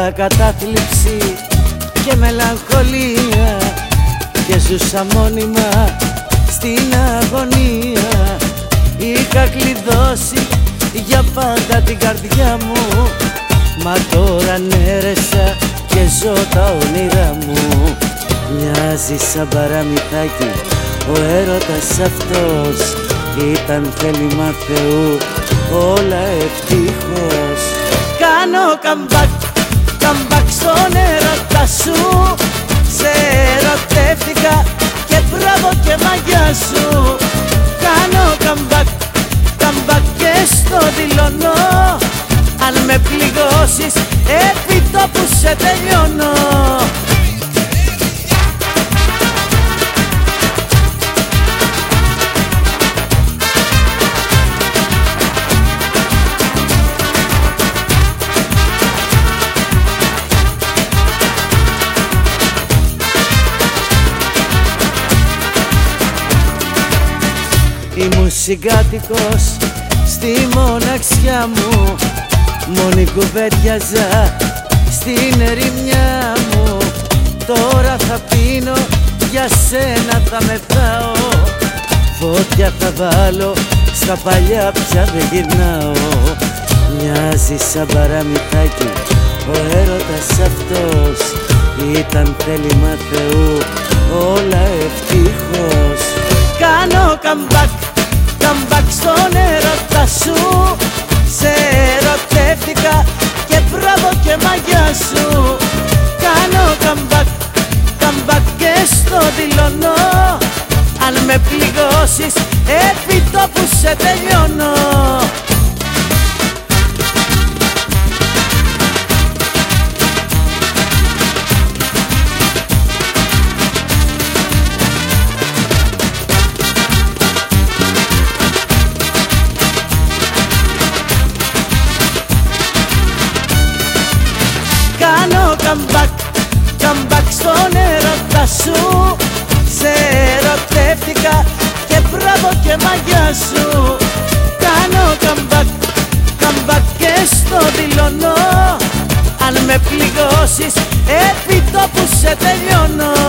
Πήρα κατάθλιψη και μελαγχολία και ζούσα μόνιμα στην αγωνία. Είχα κλειδώσει για πάντα την καρδιά μου, μα τώρα νέρεσα και ζω τα όνειρά μου. Μοιάζει σαν παραμυθάκι ο έρωτας αυτός, ήταν θέλημα Θεού όλα ευτυχώς. Κάνω comeback στον έρωτα σου, σε ερωτεύτηκα και μπράβο και μαγιά σου. Κάνω comeback και στο δηλώνω, αν με πληγώσεις επί τόπου σε τελειώνω. Ήμουν συγκάτοικος στη μοναξιά μου, μόνη κουβέντιαζα στην ερημιά μου. Τώρα θα πίνω, για σένα θα μεθάω, φώτια θα βάλω, στα παλιά πια δεν γυρνάω. Μοιάζει σαν παραμυθάκι ο έρωτας αυτός, ήταν θέλημα Θεού όλα ευτυχώς. Κάνω comeback στον έρωτα σου, σε ερωτεύτηκα και μπράβο και μαγιά σου. Κάνω comeback και στο δηλώνω, αν με πληγώσεις επί τόπου σε τελειώνω. Κάνω comeback στον έρωτα σου, σε ερωτεύτηκα και μπράβο και μαγιά σου. Κάνω comeback και στο δηλώνω, αν με πληγώσεις επί τόπου σε τελειώνω.